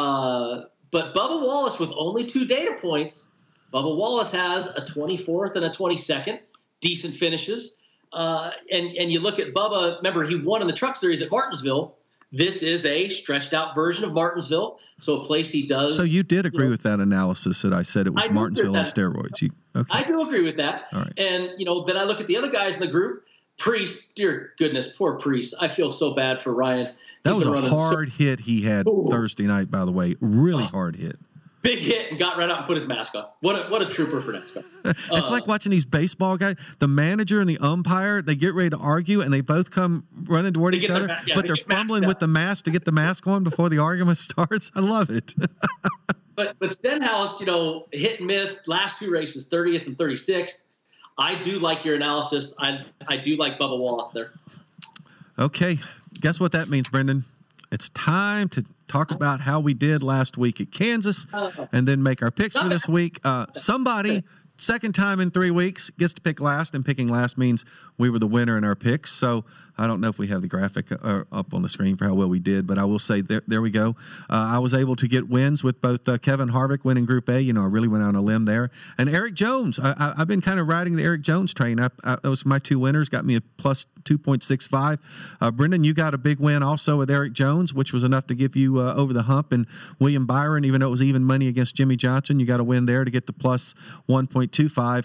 But Bubba Wallace, with only 2 data points, Bubba Wallace has a 24th and a 22nd, decent finishes. And you look at Bubba, remember, he won in the Truck Series at Martinsville. This is a stretched-out version of Martinsville, so a place he does. So you did agree with that analysis that I said it was Martinsville on steroids. Okay. I do agree with that. All right. And, then I look at the other guys in the group. Preece, dear goodness, poor Preece. I feel so bad for Ryan. That was a hard hit he had Thursday night, by the way. Really hard hit. Big hit and got right out and put his mask on. What a trooper for NASCAR. It's like watching these baseball guys. The manager and the umpire, they get ready to argue, and they both come running toward each other, but they're fumbling with the mask to get the mask on before the argument starts. I love it. But Stenhouse, hit and miss, last 2 races, 30th and 36th. I do like your analysis. I do like Bubba Wallace there. Okay. Guess what that means, Brendan? It's time to talk about how we did last week at Kansas and then make our picks for this week. Somebody, second time in 3 weeks, gets to pick last, and picking last means we were the winner in our picks. So I don't know if we have the graphic up on the screen for how well we did, but I will say there we go. I was able to get wins with both Kevin Harvick winning Group A. I really went out on a limb there. And Eric Jones. I've been kind of riding the Eric Jones train. Those were my 2 winners, got me a plus 2.65. Brendan, you got a big win also with Eric Jones, which was enough to give you over the hump. And William Byron, even though it was even money against Jimmy Johnson, you got a win there to get the plus 1.25.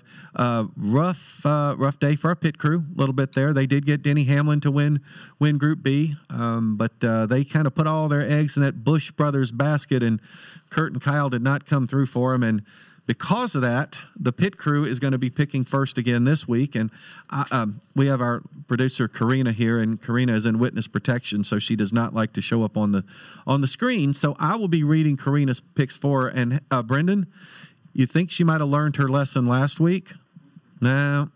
Rough day for our pit crew a little bit there. They did get Denny Hamlin to win Group B, but they kind of put all their eggs in that Busch Brothers basket, and Kurt and Kyle did not come through for them. And because of that, the pit crew is going to be picking first again this week. And we have our producer Karina here, and Karina is in witness protection, so she does not like to show up on the screen. So I will be reading Karina's picks for her. And Brendan, you think she might have learned her lesson last week? No.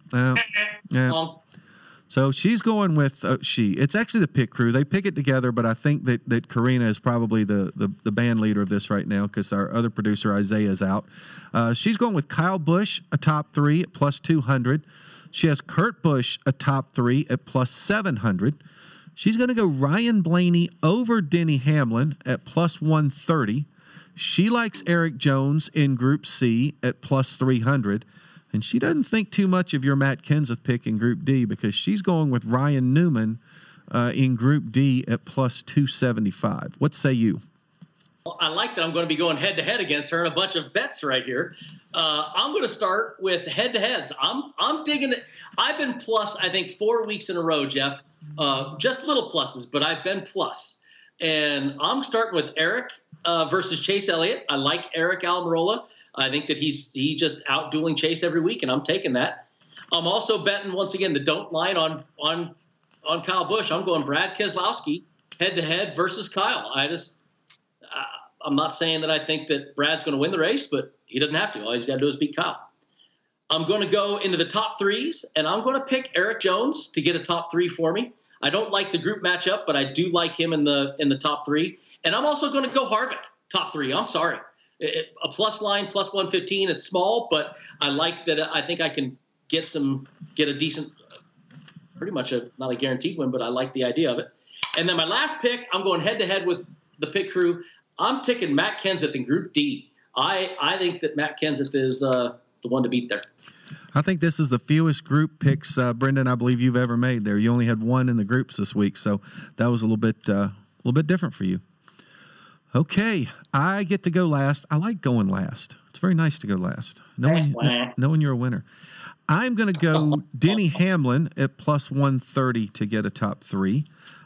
So she's going with it's actually the pit crew. They pick it together, but I think that Karina is probably the band leader of this right now because our other producer Isaiah is out. She's going with Kyle Busch, a top 3 at plus 200. She has Kurt Busch, a top 3 at plus 700. She's going to go Ryan Blaney over Denny Hamlin at plus 130. She likes Eric Jones in Group C at plus 300. And she doesn't think too much of your Matt Kenseth pick in Group D because she's going with Ryan Newman in Group D at plus 275. What say you? Well, I like that I'm going to be going head-to-head against her in a bunch of bets right here. I'm going to start with head-to-heads. I'm digging it. I've been plus, I think, 4 weeks in a row, Jeff. Just little pluses, but I've been plus. And I'm starting with Eric versus Chase Elliott. I like Eric Almirola. I think that he's just out dueling Chase every week, and I'm taking that. I'm also betting, once again, the don't line on Kyle Busch. I'm going Brad Keselowski head-to-head versus Kyle. I'm not saying that I think that Brad's going to win the race, but he doesn't have to. All he's got to do is beat Kyle. I'm going to go into the top 3s, and I'm going to pick Eric Jones to get a top 3 for me. I don't like the group matchup, but I do like him in the top 3. And I'm also going to go Harvick, top 3. I'm sorry. A plus line, plus 115, it's small, but I like that. I think I can get a decent, pretty much not a guaranteed win, but I like the idea of it. And then my last pick, I'm going head-to-head with the pit crew. I'm taking Matt Kenseth in Group D. I think that Matt Kenseth is the one to beat there. I think this is the fewest group picks, Brendan, I believe you've ever made there. You only had 1 in the groups this week, so that was a little bit different for you. Okay, I get to go last. I like going last. It's very nice to go last, knowing you're a winner. I'm going to go Denny Hamlin at plus 130 to get a top 3.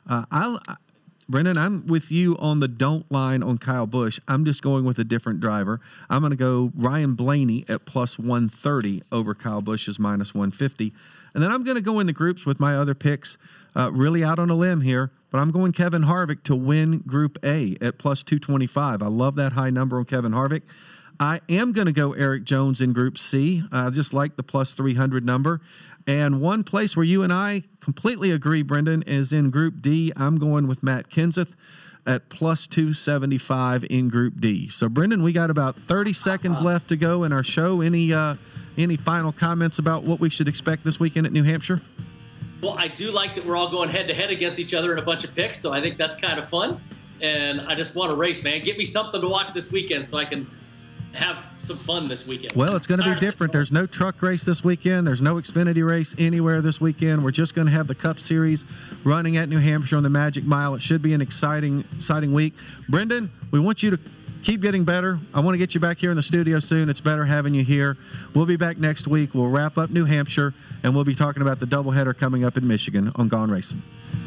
Brendan, I'm with you on the don't line on Kyle Busch. I'm just going with a different driver. I'm going to go Ryan Blaney at plus 130 over Kyle Busch's minus 150. And then I'm going to go in the groups with my other picks, really out on a limb here, but I'm going Kevin Harvick to win Group A at plus 225. I love that high number on Kevin Harvick. I am going to go Eric Jones in Group C. I just like the plus 300 number. And one place where you and I completely agree, Brendan, is in Group D. I'm going with Matt Kenseth at plus 275 in Group D. So, Brendan, we got about 30 seconds left to go in our show. Any final comments about what we should expect this weekend at New Hampshire? Well, I do like that we're all going head-to-head against each other in a bunch of picks, so I think that's kind of fun. And I just want to race, man. Get me something to watch this weekend so I can have some fun this weekend. Well, it's going to be different. There's no truck race this weekend. There's no Xfinity race anywhere this weekend. We're just going to have the Cup Series running at New Hampshire on the Magic Mile. It should be an exciting week. Brendan, we want you to keep getting better. I want to get you back here in the studio soon. It's better having you here. We'll be back next week. We'll wrap up New Hampshire, and we'll be talking about the doubleheader coming up in Michigan on Gone Racing.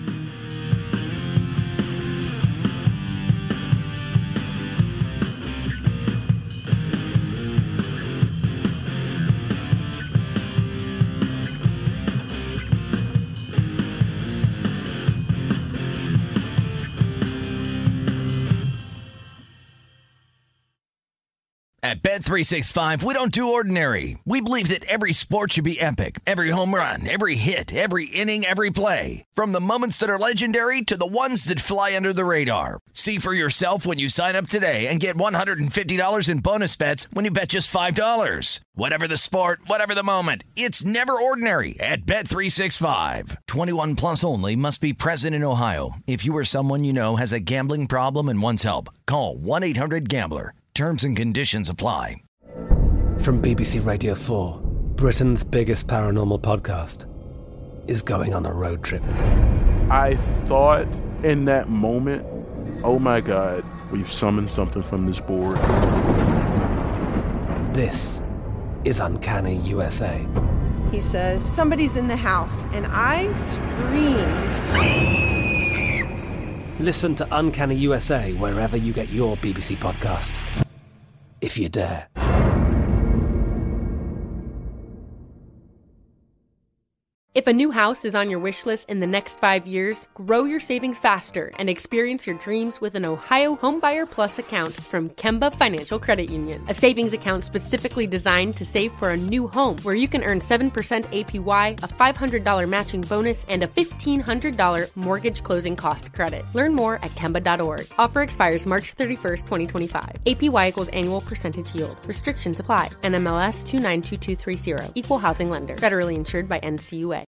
At Bet365, we don't do ordinary. We believe that every sport should be epic. Every home run, every hit, every inning, every play. From the moments that are legendary to the ones that fly under the radar. See for yourself when you sign up today and get $150 in bonus bets when you bet just $5. Whatever the sport, whatever the moment, it's never ordinary at Bet365. 21 plus only. Must be present in Ohio. If you or someone you know has a gambling problem and wants help, call 1-800-GAMBLER. Terms and conditions apply. From BBC Radio 4, Britain's biggest paranormal podcast is going on a road trip. I thought in that moment, oh my God, we've summoned something from this board. This is Uncanny USA. He says, somebody's in the house, and I screamed. Listen to Uncanny USA wherever you get your BBC podcasts, if you dare. If a new house is on your wish list in the next 5 years, grow your savings faster and experience your dreams with an Ohio Homebuyer Plus account from Kemba Financial Credit Union. A savings account specifically designed to save for a new home, where you can earn 7% APY, a $500 matching bonus, and a $1,500 mortgage closing cost credit. Learn more at Kemba.org. Offer expires March 31st, 2025. APY equals annual percentage yield. Restrictions apply. NMLS 292230. Equal housing lender. Federally insured by NCUA.